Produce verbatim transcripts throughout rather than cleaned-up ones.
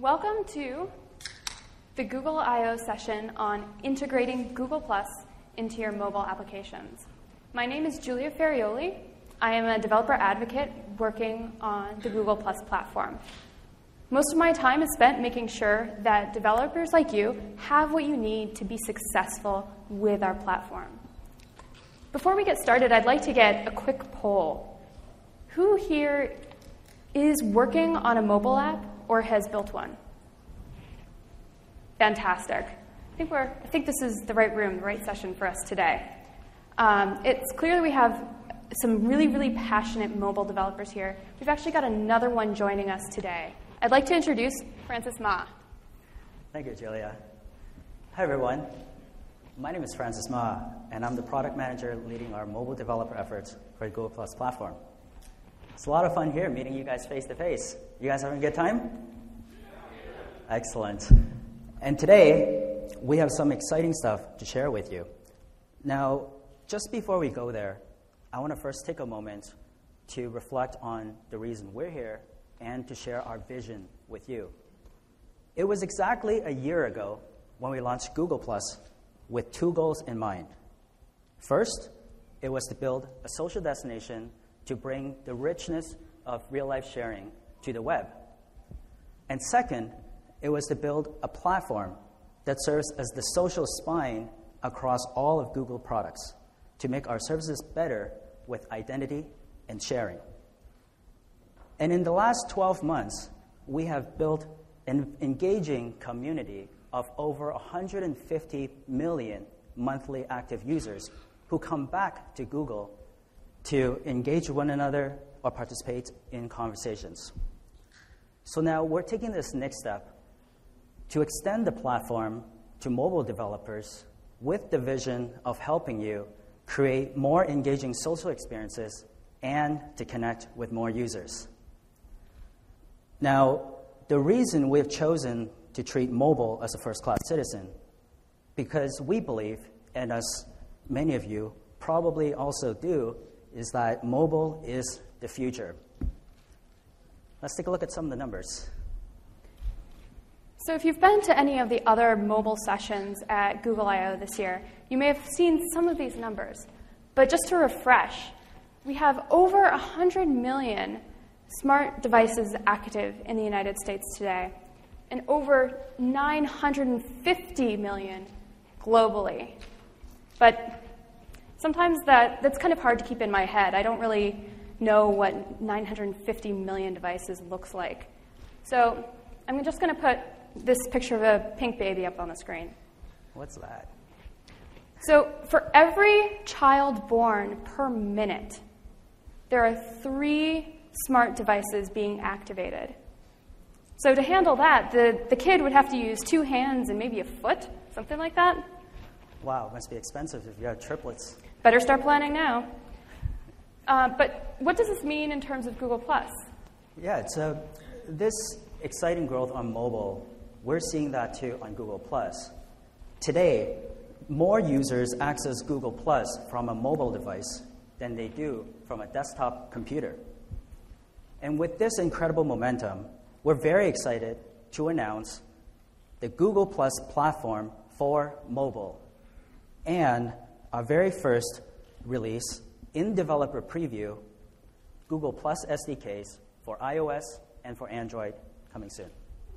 Welcome to the Google I O session on integrating Google Plus into your mobile applications. My name is Julia Ferrioli. I am a developer advocate working on the Google Plus platform. Most of my time is spent making sure that developers like you have what you need to be successful with our platform. Before we get started, I'd like to get a quick poll. Who here is working on a mobile app or has built one? Fantastic. I think, we're, I think this is the right room, the right session for us today. Um, it's clear that we have some really, really passionate mobile developers here. We've actually got another one joining us today. I'd like to introduce Francis Ma. Thank you, Julia. Hi, everyone. My name is Francis Ma, and I'm the product manager leading our mobile developer efforts for the Google Plus platform. It's a lot of fun here meeting you guys face-to-face. You guys having a good time? Excellent. And today, we have some exciting stuff to share with you. Now, just before we go there, I want to first take a moment to reflect on the reason we're here and to share our vision with you. It was exactly a year ago when we launched Google Plus with two goals in mind. First, it was to build a social destination to bring the richness of real-life sharing to the web. And second, it was to build a platform that serves as the social spine across all of Google products to make our services better with identity and sharing. And in the last twelve months, we have built an engaging community of over one hundred fifty million monthly active users who come back to Google to engage with one another or participate in conversations. So now we're taking this next step to extend the platform to mobile developers with the vision of helping you create more engaging social experiences and to connect with more users. Now, the reason we've chosen to treat mobile as a first-class citizen, because we believe, and as many of you probably also do, is that mobile is the future. Let's take a look at some of the numbers. So if you've been to any of the other mobile sessions at Google I O this year, you may have seen some of these numbers. But just to refresh, we have over one hundred million smart devices active in the United States today, and over nine hundred fifty million globally. But sometimes that, that's kind of hard to keep in my head. I don't really know what nine hundred fifty million devices looks like. So I'm just going to put this picture of a pink baby up on the screen. What's that? So for every child born per minute, there are three smart devices being activated. So to handle that, the, the kid would have to use two hands and maybe a foot, something like that. Wow, it must be expensive if you have triplets. Better start planning now. Uh, but what does this mean in terms of Google Plus? Yeah, it's a, this exciting growth on mobile, we're seeing that too on Google Plus. Today, more users access Google Plus from a mobile device than they do from a desktop computer. And with this incredible momentum, we're very excited to announce the Google Plus platform for mobile and our very first release in developer preview, Google Plus S D Ks for iOS and for Android coming soon.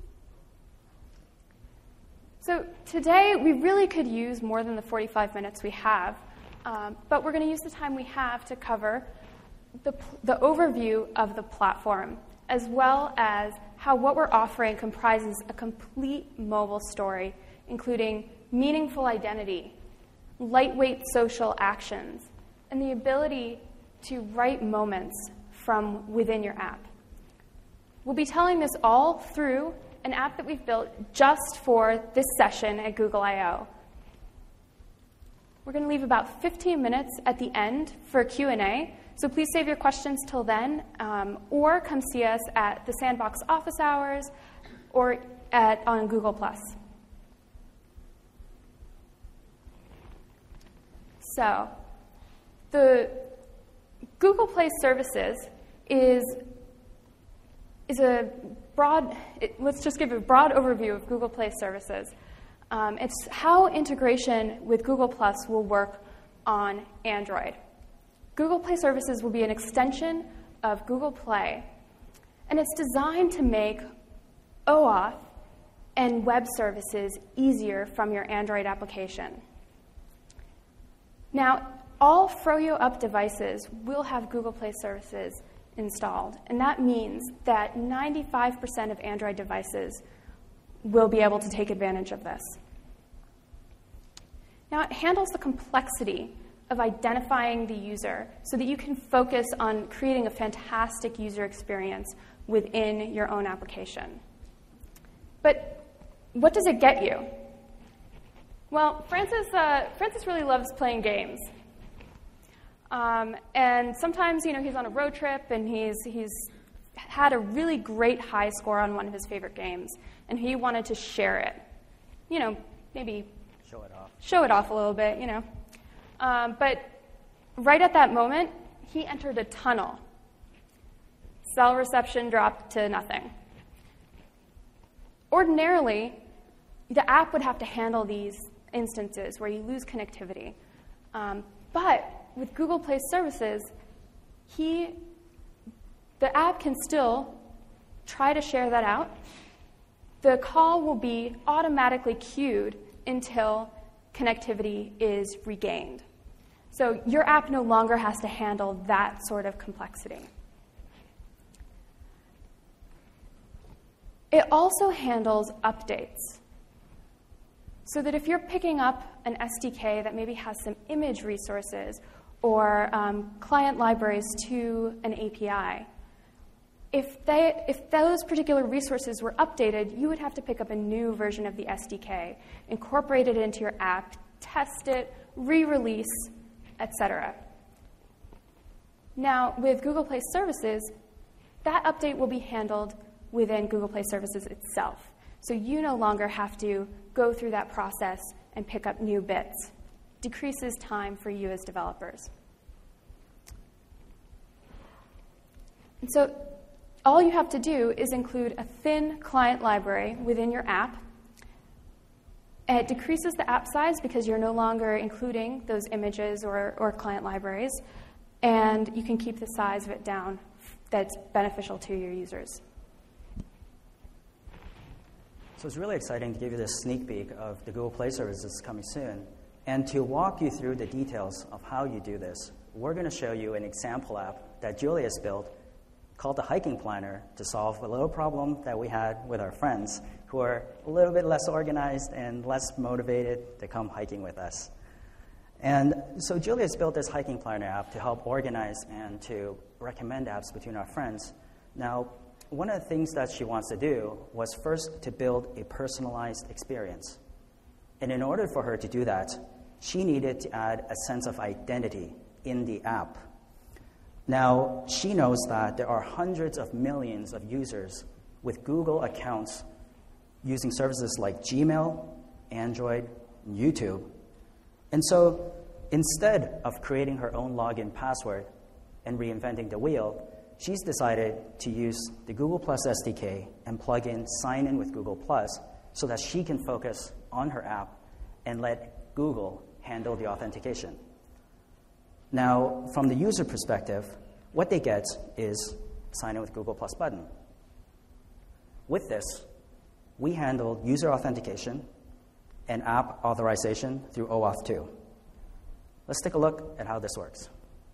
So today, we really could use more than the forty-five minutes we have, um, but we're going to use the time we have to cover the, the overview of the platform, as well as how what we're offering comprises a complete mobile story, including meaningful identity, lightweight social actions, and the ability to write moments from within your app. We'll be telling this all through an app that we've built just for this session at Google I O. We're going to leave about fifteen minutes at the end for Q and A, so please save your questions till then, um, or come see us at the Sandbox office hours or at, on Google Plus. So, the Google Play Services is, is a broad, it, let's just give a broad overview of Google Play services. Um, it's how integration with Google Plus will work on Android. Google Play services will be an extension of Google Play, and it's designed to make OAuth and web services easier from your Android application. Now, all Froyo Up devices will have Google Play services installed, and that means that ninety-five percent of Android devices will be able to take advantage of this. Now, it handles the complexity of identifying the user so that you can focus on creating a fantastic user experience within your own application. But what does it get you? Well, Francis, uh, Francis really loves playing games. Um, and sometimes, you know, he's on a road trip and he's, he's had a really great high score on one of his favorite games, and he wanted to share it. You know, maybe show it off. Show it off a little bit, you know. Um, but right at that moment, he entered a tunnel. Cell reception dropped to nothing. Ordinarily, the app would have to handle these instances where you lose connectivity. Um, but with Google Play services, he, the app can still try to share that out. The call will be automatically queued until connectivity is regained. So your app no longer has to handle that sort of complexity. It also handles updates, so that if you're picking up an S D K that maybe has some image resources or um, client libraries to an A P I, if, they, if those particular resources were updated, you would have to pick up a new version of the S D K, incorporate it into your app, test it, re-release, et cetera. Now, with Google Play Services, that update will be handled within Google Play Services itself. So you no longer have to go through that process and pick up new bits. Decreases time for you as developers. And so all you have to do is include a thin client library within your app. And it decreases the app size because you're no longer including those images or, or client libraries. And you can keep the size of it down that's beneficial to your users. So it's really exciting to give you this sneak peek of the Google Play services coming soon. And to walk you through the details of how you do this, we're going to show you an example app that Julius built called the Hiking Planner to solve a little problem that we had with our friends who are a little bit less organized and less motivated to come hiking with us. And so Julius built this Hiking Planner app to help organize and to recommend apps between our friends. Now, one of the things that she wants to do was first to build a personalized experience. And in order for her to do that, she needed to add a sense of identity in the app. Now, she knows that there are hundreds of millions of users with Google accounts using services like Gmail, Android, and YouTube. And so instead of creating her own login password and reinventing the wheel, she's decided to use the Google Plus S D K and plug in Sign In with Google Plus so that she can focus on her app and let Google handle the authentication. Now, from the user perspective, what they get is Sign In with Google Plus button. With this, we handle user authentication and app authorization through OAuth two. Let's take a look at how this works.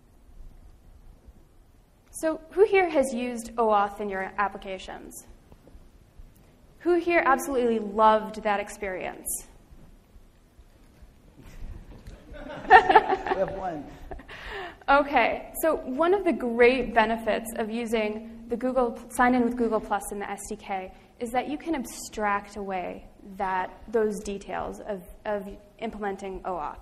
So who here has used OAuth in your applications? Who here absolutely loved that experience? We have one. Okay, so one of the great benefits of using the Google Sign In with Google Plus in the S D K is that you can abstract away that those details of, of implementing OAuth.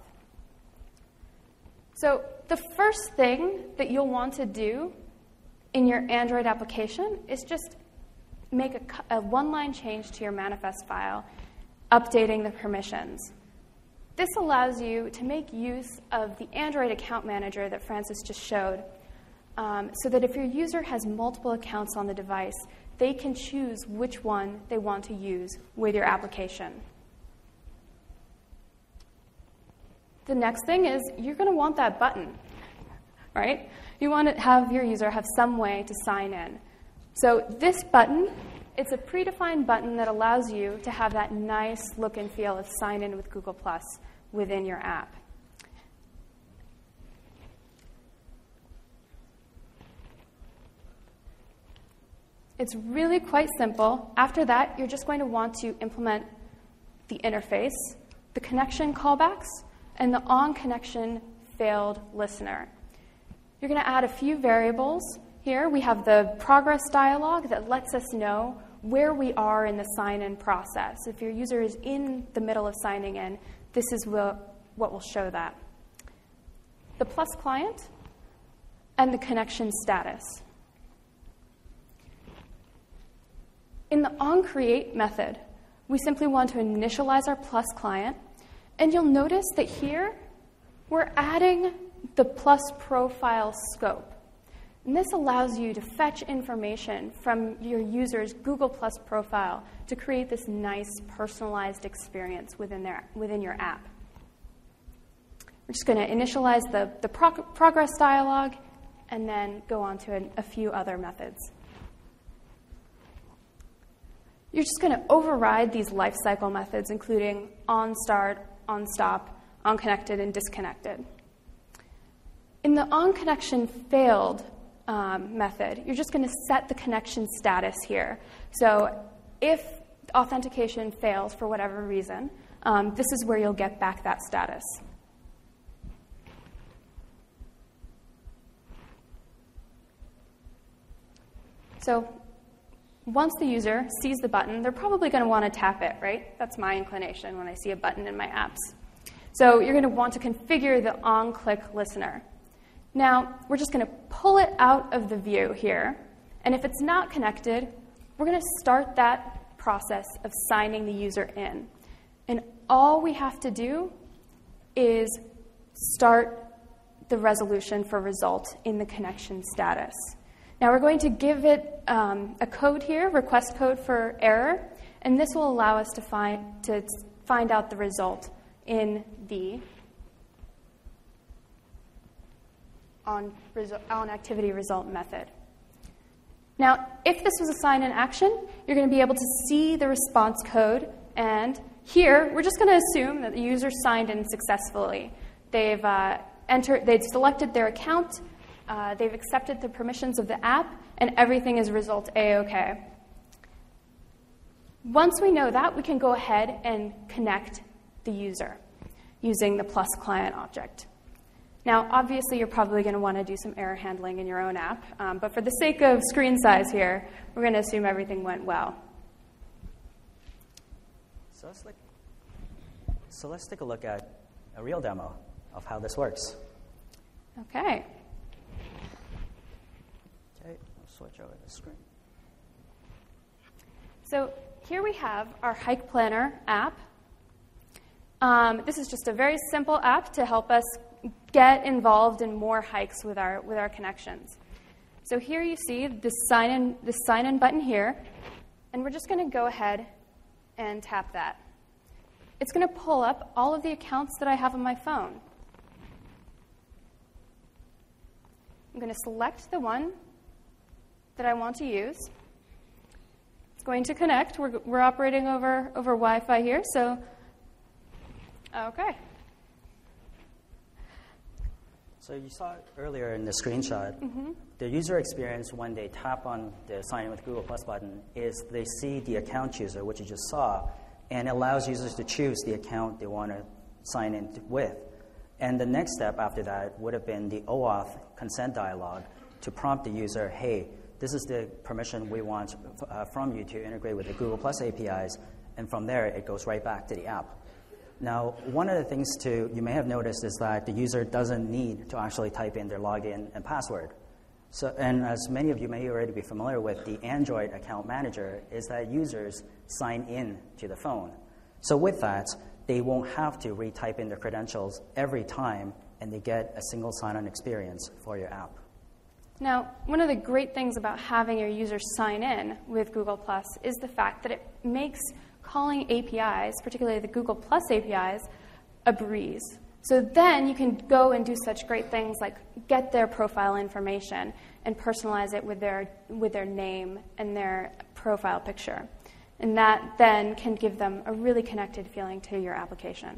So the first thing that you'll want to do in your Android application is just make a, a one-line change to your manifest file, updating the permissions. This allows you to make use of the Android account manager that Francis just showed, um, so that if your user has multiple accounts on the device, they can choose which one they want to use with your application. The next thing is you're going to want that button, right? You want to have your user have some way to sign in. So this button, it's a predefined button that allows you to have that nice look and feel of sign in with Google Plus within your app. It's really quite simple. After that, you're just going to want to implement the interface, the connection callbacks, and the on-connection failed listener. You're going to add a few variables here. We have the progress dialog that lets us know where we are in the sign-in process. If your user is in the middle of signing in, this is what will show that. The Plus client and the connection status. In the onCreate method, we simply want to initialize our Plus client, and you'll notice that here we're adding the Plus profile scope. And this allows you to fetch information from your user's Google Plus profile to create this nice personalized experience within, their, within your app. We're just going to initialize the, the prog- progress dialog and then go on to a, a few other methods. You're just going to override these lifecycle methods, including onStart, onStop, onConnected, and disconnected. In the onConnection failed um, method, you're just going to set the connection status here. So if authentication fails for whatever reason, um, this is where you'll get back that status. So once the user sees the button, they're probably going to want to tap it, right? That's my inclination when I see a button in my apps. So you're going to want to configure the on-click listener. Now, we're just going to pull it out of the view here. And if it's not connected, we're going to start that process of signing the user in. And all we have to do is start the resolution for result in the connection status. Now we're going to give it um, a code here, request code for error, and this will allow us to find, to find out the result in the on, resu- on activity result method. Now, if this was a sign-in action, you're going to be able to see the response code, and here we're just going to assume that the user signed in successfully. They've uh, entered, they've selected their account. Uh, they've accepted the permissions of the app, and everything is result A-OK. Once we know that, we can go ahead and connect the user using the Plus client object. Now, obviously, you're probably going to want to do some error handling in your own app, um, but for the sake of screen size here, we're going to assume everything went well. So let's, like, so let's take a look at a real demo of how this works. Okay. Okay, I'll switch over the screen. So here we have our Hike Planner app. Um, this is just a very simple app to help us get involved in more hikes with our with our connections. So here you see the sign in the sign in button here, and we're just going to go ahead and tap that. It's going to pull up all of the accounts that I have on my phone. I'm going to select the one that I want to use. It's going to connect. We're, we're operating over, over Wi-Fi here, so okay. So you saw earlier in the screenshot, mm-hmm. the user experience when they tap on the Sign In with Google Plus button is they see the account chooser, which you just saw, and it allows users to choose the account they want to sign in with. And the next step after that would have been the OAuth consent dialog to prompt the user, hey, this is the permission we want uh, from you to integrate with the Google Plus A P Is, and from there it goes right back to the app. Now, one of the things to, you may have noticed is that the user doesn't need to actually type in their login and password. So, and as many of you may already be familiar with, the Android account manager is that users sign in to the phone. So with that, they won't have to retype in their credentials every time, and they get a single sign-on experience for your app. Now, one of the great things about having your users sign in with Google Plus is the fact that it makes calling A P Is, particularly the Google Plus A P Is, a breeze. So then you can go and do such great things like get their profile information and personalize it with their, with their name and their profile picture. And that then can give them a really connected feeling to your application.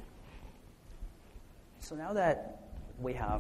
So now that we have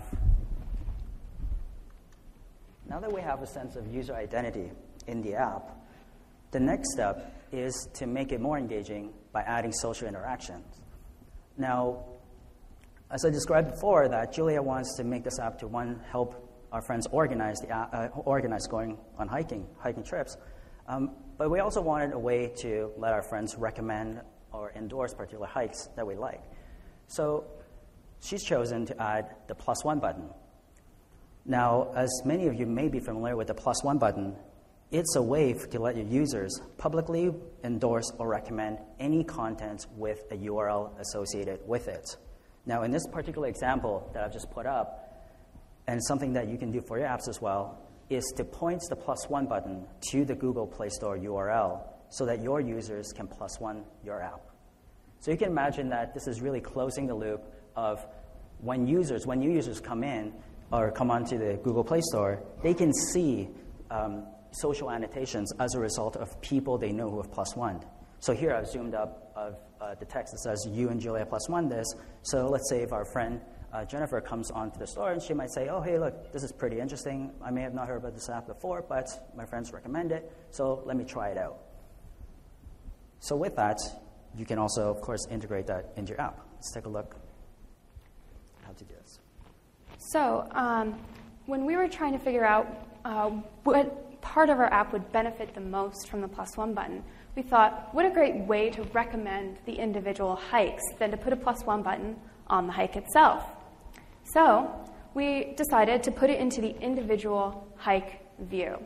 Now that we have a sense of user identity in the app, the next step is to make it more engaging by adding social interactions. Now, as I described before, that Julia wants to make this app to, one, help our friends organize, the, uh, organize going on hiking, hiking trips, um, but we also wanted a way to let our friends recommend or endorse particular hikes that we like. So she's chosen to add the plus one button. Now, as many of you may be familiar with the plus one button, it's a way to let your users publicly endorse or recommend any content with a U R L associated with it. Now, in this particular example that I've just put up, and something that you can do for your apps as well, is to point the plus one button to the Google Play Store U R L so that your users can plus one your app. So you can imagine that this is really closing the loop of when users, when new users come in, or come onto the Google Play Store, they can see um, social annotations as a result of people they know who have plus one. So here I've zoomed up of uh, the text that says, you and Julia plus one this. So let's say if our friend uh, Jennifer comes onto the store and she might say, oh, hey, look, this is pretty interesting. I may have not heard about this app before, but my friends recommend it, so let me try it out. So with that, you can also, of course, integrate that into your app. Let's take a look at how to do this. So um, when we were trying to figure out uh, what part of our app would benefit the most from the plus one button, we thought, what a great way to recommend the individual hikes than to put a plus one button on the hike itself. So we decided to put it into the individual hike view.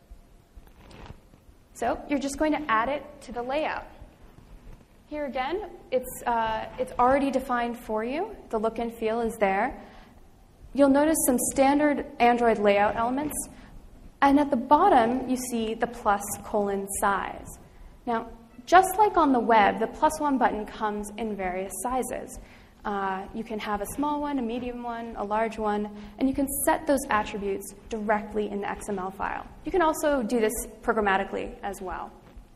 So you're just going to add it to the layout. Here again, it's, uh, it's already defined for you. The look and feel is there. You'll notice some standard Android layout elements. And at the bottom, you see the plus colon size. Now, just like on the web, the plus one button comes in various sizes. Uh, you can have a small one, a medium one, a large one, and you can set those attributes directly in the X M L file. You can also do this programmatically as well.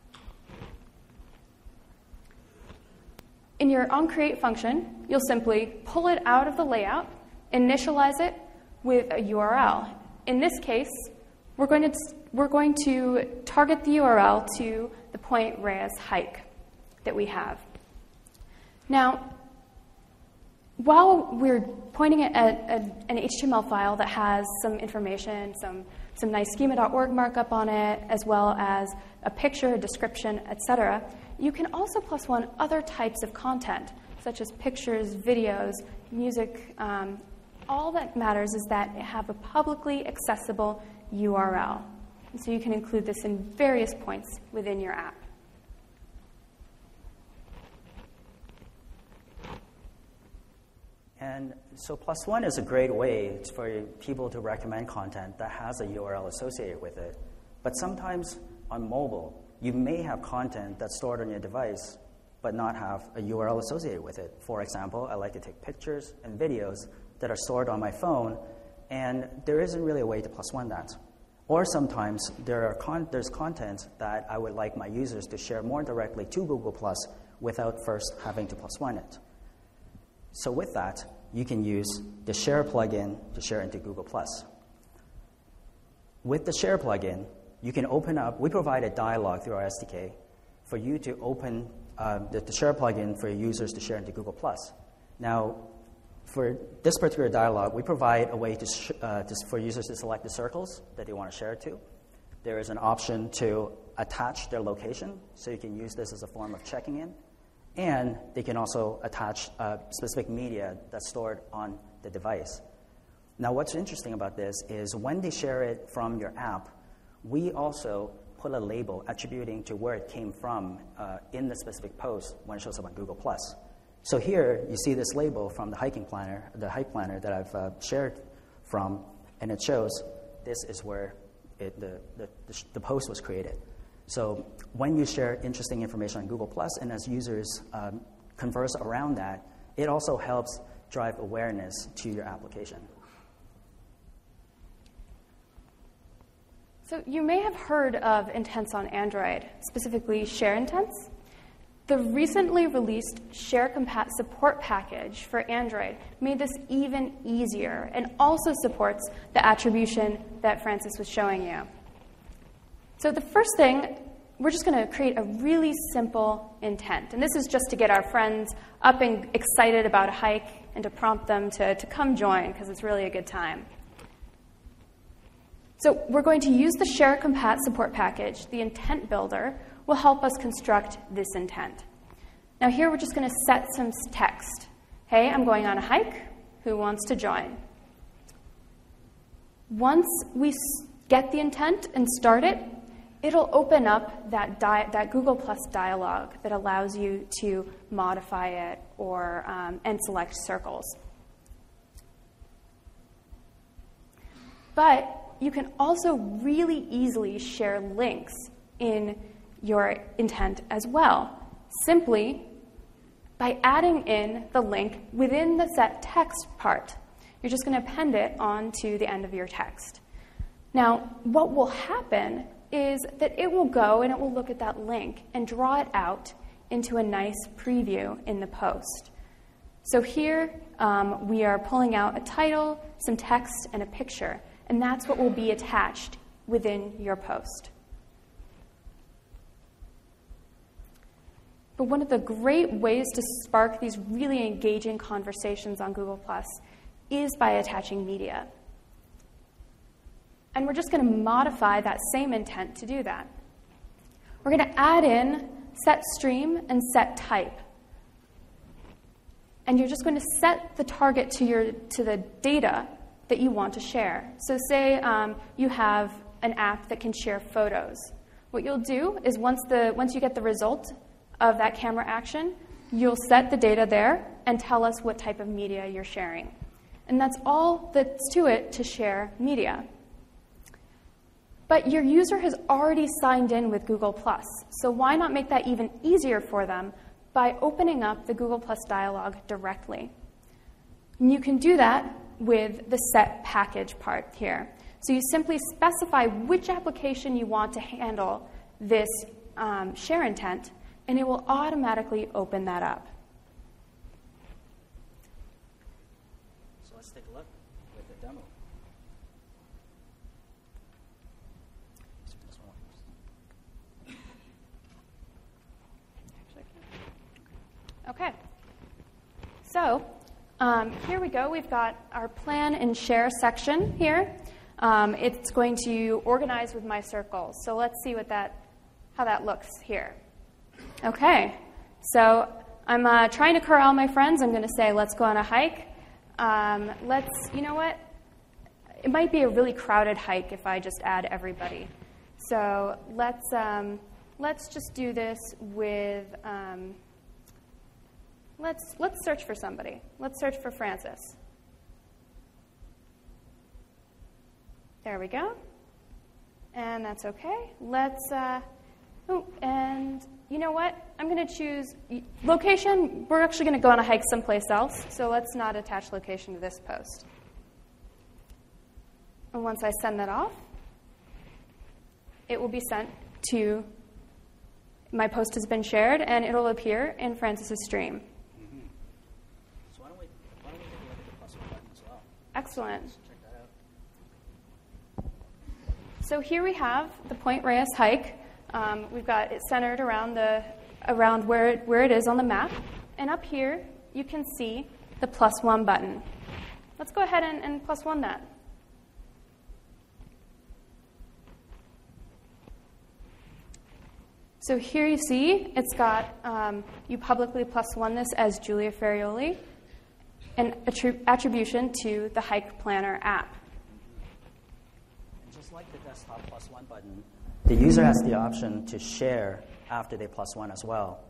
In your onCreate function, you'll simply pull it out of the layout, initialize it with a U R L. In this case, we're going to, we're going to target the U R L to the Point Reyes hike that we have. Now, while we're pointing it at a, an H T M L file that has some information, some, some nice schema dot org markup on it, as well as a picture, a description, et cetera, you can also plus one other types of content, such as pictures, videos, music. Um, all that matters is that it have a publicly accessible U R L. And so you can include this in various points within your app. And so plus one is a great way for people to recommend content that has a U R L associated with it. But sometimes on mobile, you may have content that's stored on your device but not have a U R L associated with it. For example, I like to take pictures and videos that are stored on my phone, and there isn't really a way to plus one that. Or sometimes there are con- there's content that I would like my users to share more directly to Google Plus without first having to plus one it. So with that, you can use the Share plugin to share into Google Plus. With the Share plugin, you can open up, we provide a dialog through our S D K for you to open uh, the, the Share plugin for your users to share into Google Plus. Now, for this particular dialog, we provide a way to, sh- uh, to, for users to select the circles that they want to share it to. There is an option to attach their location, so you can use this as a form of checking in. And they can also attach uh, specific media that's stored on the device. Now, what's interesting about this is when they share it from your app, we also put a label attributing to where it came from uh, in the specific post when it shows up on Google Plus. So here, you see this label from the hiking planner, the hike planner that I've uh, shared from, and it shows this is where it, the, the, the, the post was created. So when you share interesting information on Google Plus, and as users um, converse around that, it also helps drive awareness to your application. So you may have heard of intents on Android, specifically share intents. The recently released Share Compat support package for Android made this even easier and also supports the attribution that Francis was showing you. So the first thing, we're just going to create a really simple intent. And this is just to get our friends up and excited about a hike and to prompt them to, to come join, because it's really a good time. So we're going to use the Share Compat support package. The intent builder will help us construct this intent. Now here we're just going to set some text. Hey, I'm going on a hike. Who wants to join? Once we get the intent and start it, it'll open up that, di- that Google Plus dialog that allows you to modify it or um, and select circles. But you can also really easily share links in your intent as well, simply by adding in the link within the set text part. You're just going to append it onto the end of your text. Now, what will happen is that it will go and it will look at that link and draw it out into a nice preview in the post. So here um, we are pulling out a title, some text, and a picture. And that's what will be attached within your post. But one of the great ways to spark these really engaging conversations on Google Plus is by attaching media. And we're just going to modify that same intent to do that. We're going to add in set stream and set type. And you're just going to set the target to, your, to the data that you want to share. So say um, you have an app that can share photos. What you'll do is once, the, once you get the result of that camera action, you'll set the data there and tell us what type of media you're sharing. And that's all that's to it to share media. But your user has already signed in with Google Plus, so why not make that even easier for them by opening up the Google Plus dialog directly? And you can do that with the set package part here. So you simply specify which application you want to handle this um, share intent, and it will automatically open that up. So let's take a look with the demo. Okay. So um, here we go. We've got our plan and share section here. Um, it's going to organize with my circles. So let's see what that, how that looks here. Okay. So I'm uh, trying to corral my friends. I'm going to say, let's go on a hike. Um, let's, you know what? It might be a really crowded hike if I just add everybody. So let's um, let's just do this with. Um, let's let's search for somebody. Let's search for Francis. There we go. And that's okay. Let's. Uh, oh, and you know what? I'm going to choose location. We're actually going to go on a hike someplace else. So let's not attach location to this post. And once I send that off, it will be sent to, my post has been shared, and it'll appear in Francis's stream. Mm-hmm. So why don't we, why don't we take a look at the plus one button as well? Excellent. Let's check that out. So here we have the Point Reyes hike. Um, we've got it centered around, the, around where, it, where it is on the map. And up here, you can see the plus one button. Let's go ahead and, and plus one that. So here you see it's got, um, you publicly plus one this as Julia Ferrioli, an attri- attribution to the Hike Planner app. And just like the desktop plus one button, the user has the option to share after they plus one as well.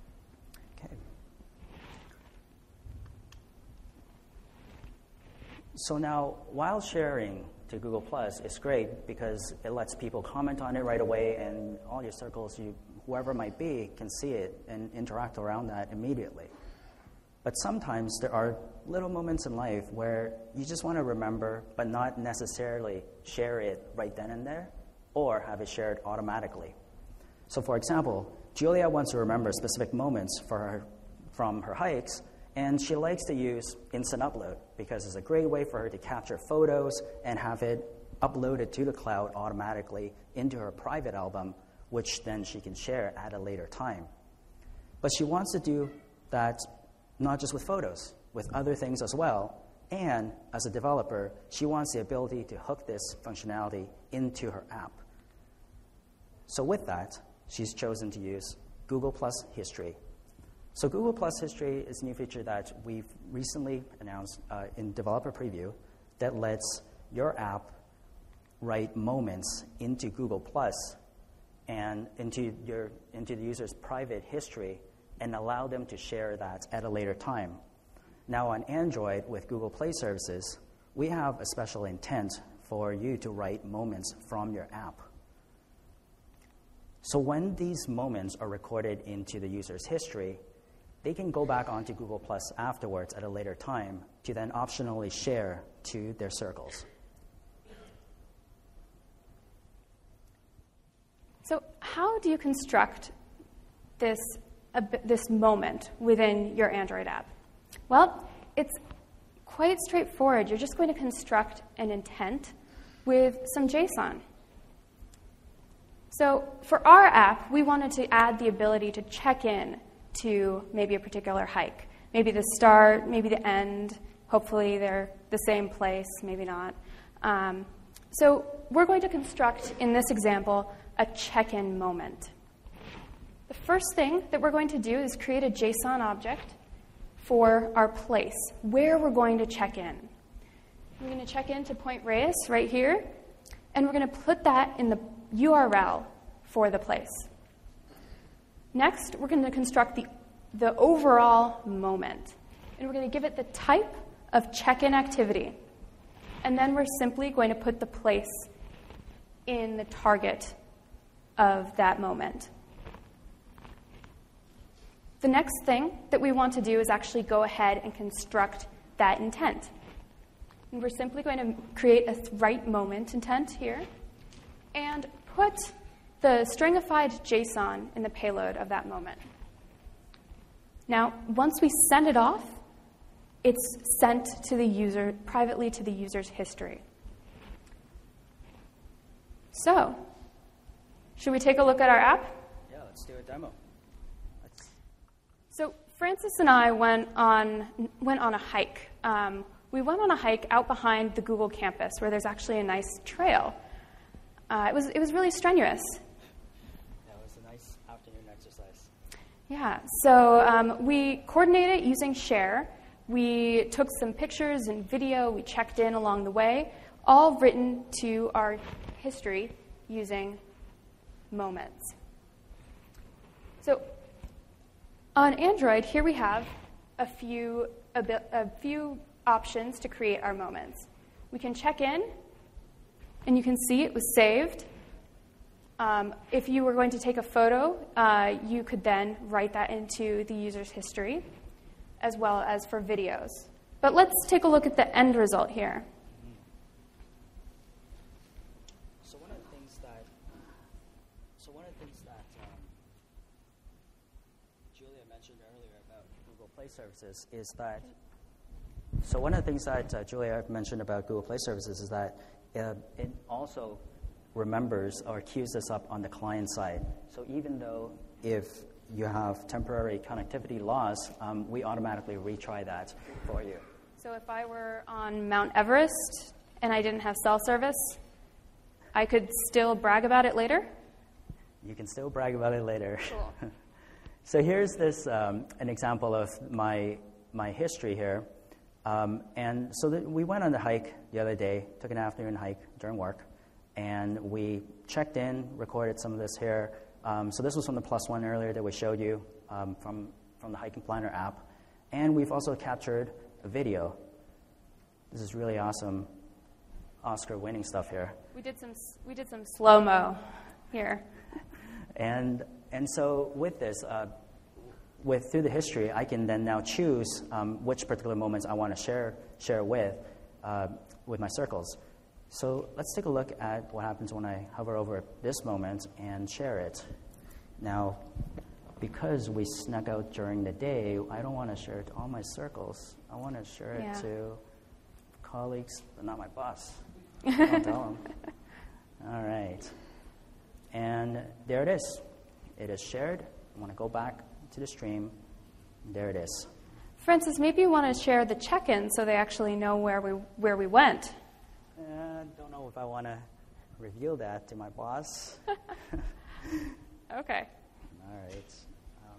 Okay. So now, while sharing to Google Plus is great because it lets people comment on it right away, and all your circles, you, whoever it might be, can see it and interact around that immediately. But sometimes there are little moments in life where you just want to remember, but not necessarily share it right then and there, or have it shared automatically. So for example, Julia wants to remember specific moments for her, from her hikes, and she likes to use Instant Upload because it's a great way for her to capture photos and have it uploaded to the cloud automatically into her private album, which then she can share at a later time. But she wants to do that not just with photos, with other things as well. And as a developer, she wants the ability to hook this functionality into her app. So with that, she's chosen to use Google Plus History. So Google Plus History is a new feature that we've recently announced uh, in developer preview that lets your app write moments into Google Plus and into, your, into the user's private history and allow them to share that at a later time. Now on Android with Google Play Services, we have a special intent for you to write moments from your app. So when these moments are recorded into the user's history, they can go back onto Google Plus afterwards at a later time to then optionally share to their circles. So how do you construct this, uh, this moment within your Android app? Well, it's quite straightforward. You're just going to construct an intent with some JSON. So for our app, we wanted to add the ability to check in to maybe a particular hike. Maybe the start, maybe the end. Hopefully they're the same place, maybe not. Um, so we're going to construct, in this example, a check-in moment. The first thing that we're going to do is create a JSON object for our place, where we're going to check in. We're going to check in to Point Reyes right here, and we're going to put that in the U R L for the place. Next, we're going to construct the, the overall moment, and we're going to give it the type of check-in activity. And then we're simply going to put the place in the target of that moment. The next thing that we want to do is actually go ahead and construct that intent. And we're simply going to create a write moment intent here and put the stringified JSON in the payload of that moment. Now, once we send it off, it's sent to the user, privately to the user's history. So, should we take a look at our app? Yeah, let's do a demo. Let's... So Francis and I went on, went on a hike. Um, we went on a hike out behind the Google campus where there's actually a nice trail. Uh, it was, it was really strenuous. Yeah, it was a nice afternoon exercise. Yeah, so um, we coordinated using Share. We took some pictures and video. We checked in along the way, all written to our history using moments. So on Android, here we have a few, a, bit, a few options to create our moments. We can check in, and you can see it was saved. Um, if you were going to take a photo, uh, you could then write that into the user's history, as well as for videos. But let's take a look at the end result here. So one of the things that, so one of the things that um, Julia mentioned earlier about Google Play Services is that, so one of the things that uh, Julia mentioned about Google Play Services is that uh, it also remembers or queues this up on the client side. So even though if you have temporary connectivity loss, um, we automatically retry that for you. So if I were on Mount Everest and I didn't have cell service, I could still brag about it later? You can still brag about it later. Cool. So here's this um, an example of my my history here. Um, and so that we went on the hike the other day, took an afternoon hike during work, and we checked in, recorded some of this here. Um, so this was from the Plus One earlier that we showed you um, from, from the Hiking Planner app. And we've also captured a video. This is really awesome Oscar-winning stuff here. We did some we did some slow-mo here. And and so with this, uh, with through the history, I can then now choose um, which particular moments I want to share share with uh, with my circles. So let's take a look at what happens when I hover over this moment and share it. Now, because we snuck out during the day, I don't want to share it to all my circles. I want to share it Yeah. to colleagues, but not my boss. I'll tell them. All right. And there it is. It is shared. I want to go back to the stream. There it is. Francis, maybe you want to share the check-in so they actually know where we where we went. I uh, don't know if I want to reveal that to my boss. Okay. All right. Um,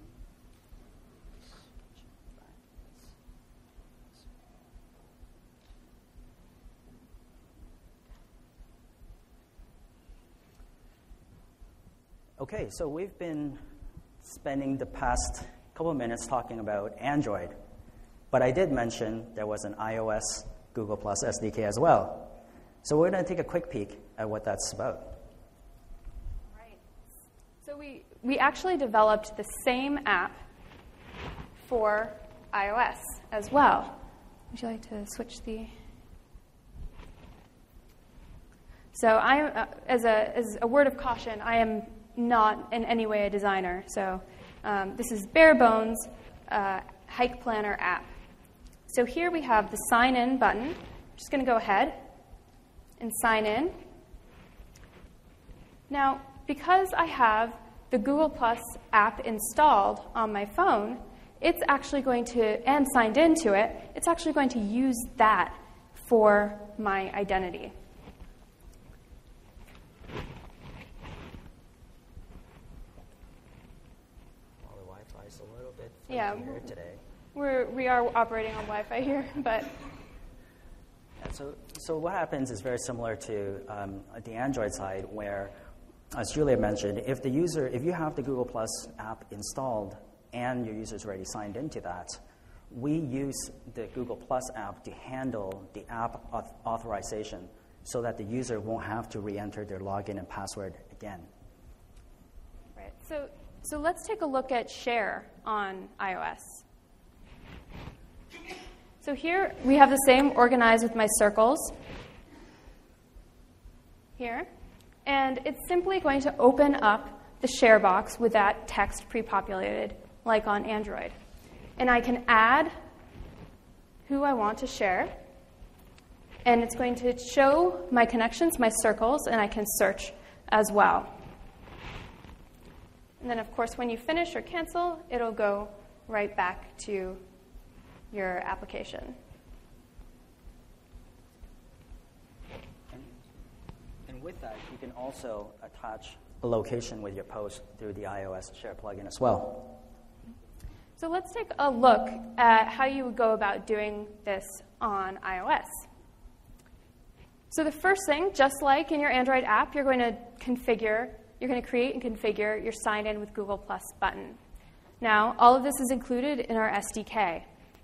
okay, so we've been spending the past couple of minutes talking about Android, but I did mention there was an iOS Google Plus S D K as well. So we're going to take a quick peek at what that's about. Right. So we, we actually developed the same app for iOS as well. Would you like to switch the... So I, uh, as, a, as a word of caution, I am not in any way a designer. So um, this is bare bones uh, Hike Planner app. So here we have the sign in button. I'm just going to go ahead and sign in. Now, because I have the Google Plus app installed on my phone, it's actually going to, and signed into it, it's actually going to use that for my identity. Well, the Wi-Fi is a little bit Yeah, here today. We're, we are operating on Wi-Fi here, but... Yeah, so, so what happens is very similar to um, the Android side, where, as Julia mentioned, if the user, if you have the Google Plus app installed and your user's already signed into that, we use the Google Plus app to handle the app auth- authorization so that the user won't have to re-enter their login and password again. Right. So, so let's take a look at Share on iOS. So here we have the same organized with my circles here. And it's simply going to open up the share box with that text pre-populated, like on Android. And I can add who I want to share. And it's going to show my connections, my circles, and I can search as well. And then, of course, when you finish or cancel, it'll go right back to your application. And, and with that, you can also attach a location with your post through the iOS Share plugin as well. So let's take a look at how you would go about doing this on iOS. So the first thing, just like in your Android app, you're going to configure, you're going to create and configure your Sign In with Google Plus button. Now, all of this is included in our S D K.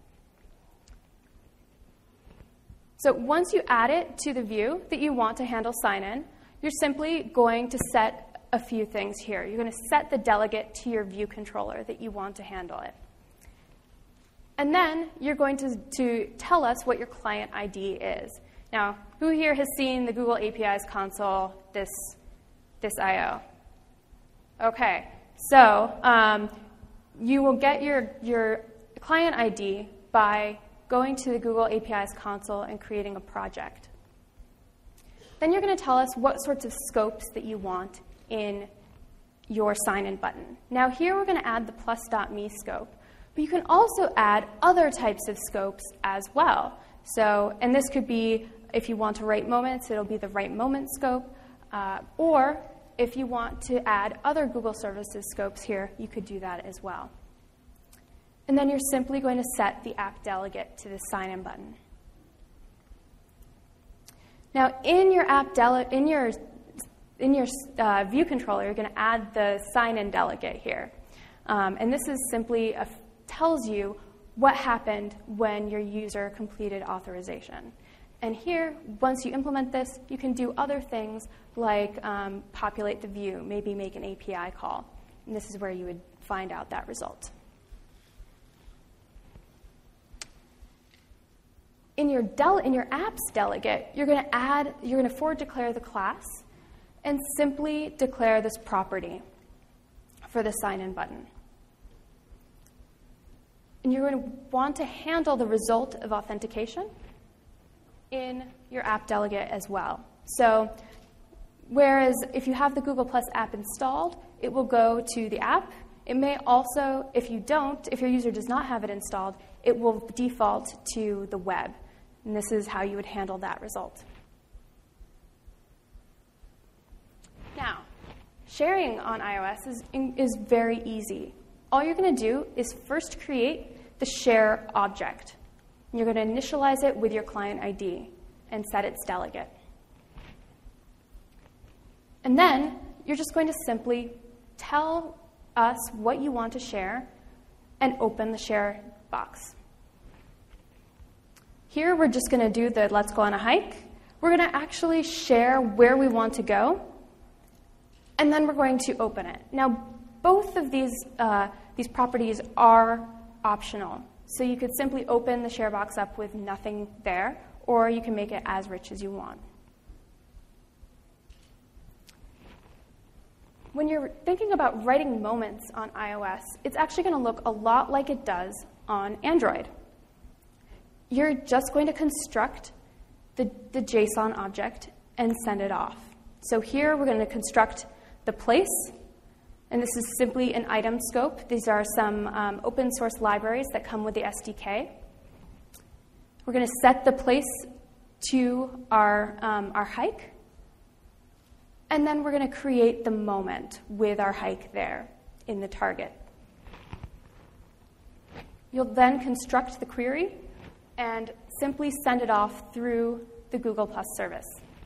So once you add it to the view that you want to handle sign-in, you're simply going to set a few things here. You're going to set the delegate to your view controller that you want to handle it. And then you're going to, to tell us what your client I D is. Now, who here has seen the Google A P Is console, this, this I O? Okay, so um, you will get your, your client I D by going to the Google A P Is console and creating a project. Then you're going to tell us what sorts of scopes that you want in your sign-in button. Now here we're going to add the plus.me scope, but you can also add other types of scopes as well. So, and this could be, if you want to write moments, it'll be the write moment scope, uh, or if you want to add other Google Services scopes here, you could do that as well. And then you're simply going to set the app delegate to the sign-in button. Now, in your app dele- in your in your uh, view controller, you're going to add the sign-in delegate here, um, and this is simply a, tells you what happened when your user completed authorization. And here, once you implement this, you can do other things like um, populate the view, maybe make an A P I call. And this is where you would find out that result. In your, del in your apps delegate, you're going to add, you're going to forward declare the class and simply declare this property for the sign-in button. And you're going to want to handle the result of authentication in your app delegate as well. So whereas if you have the Google Plus app installed, it will go to the app. It may also, if you don't, if your user does not have it installed, it will default to the web. And this is how you would handle that result. Now, sharing on iOS is, is very easy. All you're going to do is first create the share object. And you're going to initialize it with your client I D and set its delegate. And then you're just going to simply tell us what you want to share and open the share box. Here we're just going to do the let's go on a hike. We're going to actually share where we want to go, and then we're going to open it. Now, both of these, uh, these properties are optional. So you could simply open the share box up with nothing there, or you can make it as rich as you want. When you're thinking about writing moments on iOS, it's actually going to look a lot like it does on Android. You're just going to construct the, the JSON object and send it off. So here we're going to construct the place, and this is simply an item scope. These are some um, open source libraries that come with the S D K. We're going to set the place to our, um, our hike, and then we're going to create the moment with our hike there in the target. You'll then construct the query and simply send it off through the Google Plus service.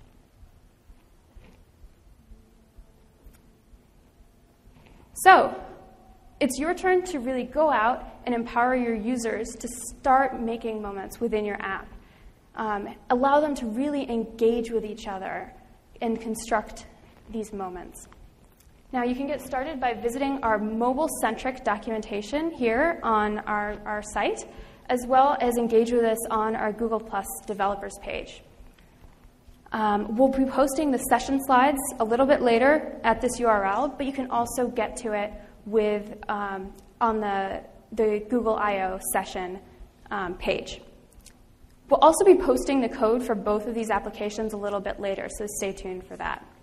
So it's your turn to really go out and empower your users to start making moments within your app. Um, allow them to really engage with each other and construct these moments. Now, you can get started by visiting our mobile-centric documentation here on our, our site, as well as engage with us on our Google Plus developers page. Um, we'll be posting the session slides a little bit later at this U R L, but you can also get to it with um, on the, the Google I O session um, page. We'll also be posting the code for both of these applications a little bit later, so stay tuned for that.